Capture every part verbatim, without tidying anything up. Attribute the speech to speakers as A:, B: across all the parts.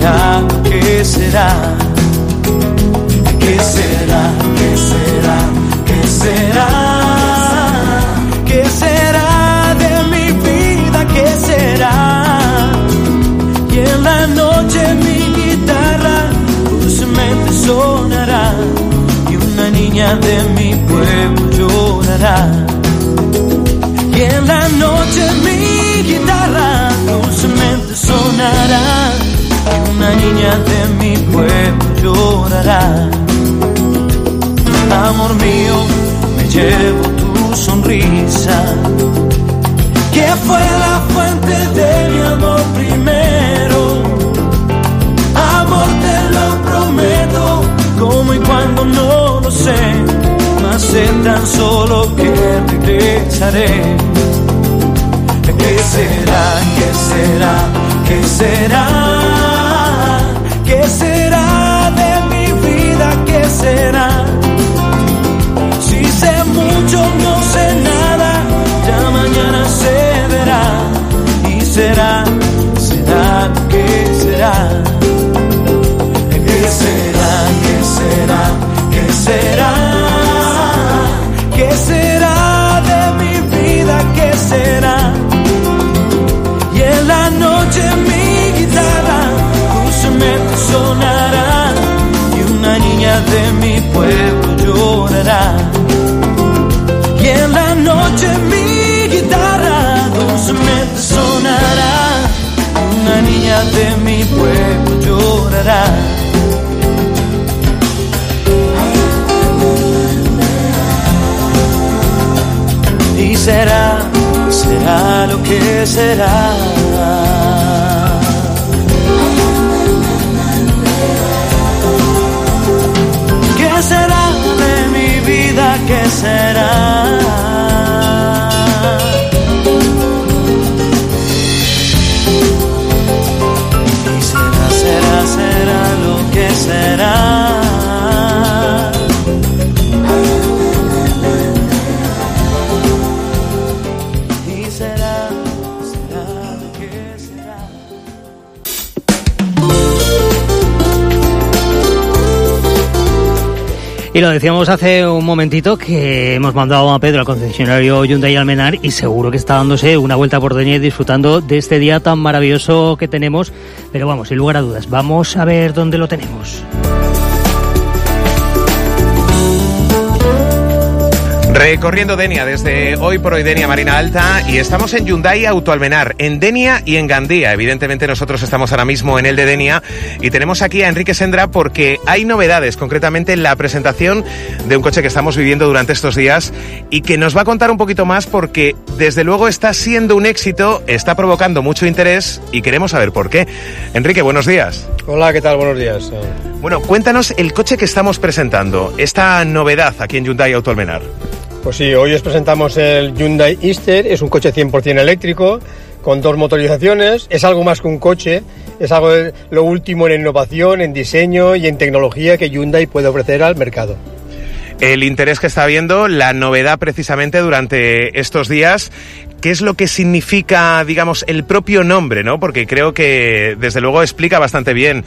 A: será? ¿Qué será? ¿Qué será? ¿Qué será? ¿Qué será? ¿Qué será de mi vida? ¿Qué será? Y en la noche mi guitarra dulcemente sonará y una niña de mi pueblo llorará. Y en la noche mi guitarra dulcemente sonará y una niña de mi pueblo llorará. Amor mío, me llevo tu sonrisa, que fue la fuente de mi amor primero. Amor, te lo prometo, cómo y cuándo no lo sé, mas sé tan solo que regresaré. ¿Qué será? ¿Qué será? ¿Qué será? ¿Qué será de mi vida? ¿Qué será? Si sé mucho, no sé nada, ya mañana se verá. Y será, será, ¿qué será? ¿Qué será? ¿Qué será? ¿Qué será? ¿Qué será de mi vida? ¿Qué será? Y en la noche mi guitarra dulcemente sonará y una niña de mi pueblo llorará. Y en la noche mi guitarra dulcemente sonará y una niña de mi pueblo llorará. Y será, será lo que será. ¿Qué será de mi vida? ¿Qué será? Y será, será, será lo que será.
B: Y lo decíamos hace un momentito que hemos mandado a Pedro al concesionario Hyundai Almenar y seguro que está dándose una vuelta por Denia y disfrutando de este día tan maravilloso que tenemos. Pero vamos, sin lugar a dudas, vamos a ver dónde lo tenemos.
C: Recorriendo Denia desde Hoy por Hoy Denia Marina Alta y estamos en Hyundai Auto Almenar, en Denia y en Gandía. Evidentemente nosotros estamos ahora mismo en el de Denia y tenemos aquí a Enrique Sendra porque hay novedades, concretamente en la presentación de un coche que estamos viviendo durante estos días y que nos va a contar un poquito más porque desde luego está siendo un éxito, está provocando mucho interés y queremos saber por qué. Enrique, buenos días.
D: Hola, ¿qué tal? Buenos días.
C: Bueno, cuéntanos el coche que estamos presentando, esta novedad aquí en Hyundai Auto Almenar.
D: Pues sí, hoy os presentamos el Hyundai Ister, es un coche cien por ciento eléctrico, con dos motorizaciones, es algo más que un coche, es algo de lo último en innovación, en diseño y en tecnología que Hyundai puede ofrecer al mercado.
C: El interés que está habiendo, la novedad precisamente durante estos días, ¿qué es lo que significa, digamos, el propio nombre, ¿no? Porque creo que, desde luego, explica bastante bien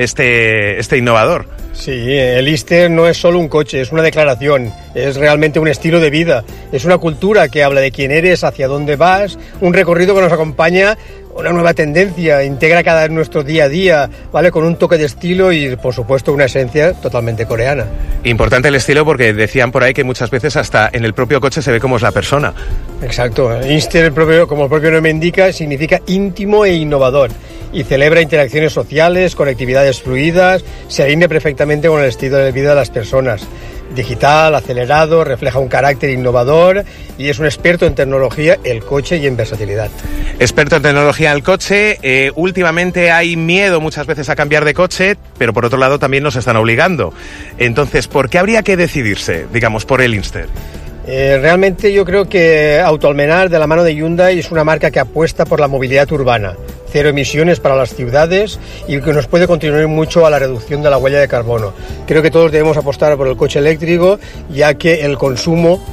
C: este, este innovador.
D: Sí, el Ister no es solo un coche, es una declaración, es realmente un estilo de vida, es una cultura que habla de quién eres, hacia dónde vas, un recorrido que nos acompaña, una nueva tendencia, integra cada nuestro día a día, ¿vale? Con un toque de estilo y, por supuesto, una esencia totalmente coreana.
C: Importante el estilo porque decían por ahí que muchas veces hasta en el propio coche se ve cómo es la persona.
D: Exacto, Ister, el propio, como el propio nombre indica, significa íntimo e innovador y celebra interacciones sociales, conectividades fluidas, se alinea perfectamente con el estilo de vida de las personas. Digital, acelerado, refleja un carácter innovador y es un experto en tecnología, el coche y en versatilidad.
C: Experto en tecnología el coche, eh, últimamente hay miedo muchas veces a cambiar de coche, pero por otro lado también nos están obligando. Entonces, ¿por qué habría que decidirse, digamos, por el Ister?
D: Eh, realmente yo creo que Auto Almenar, de la mano de Hyundai, es una marca que apuesta por la movilidad urbana, cero emisiones para las ciudades y que nos puede contribuir mucho a la reducción de la huella de carbono. Creo que todos debemos apostar por el coche eléctrico, ya que el consumo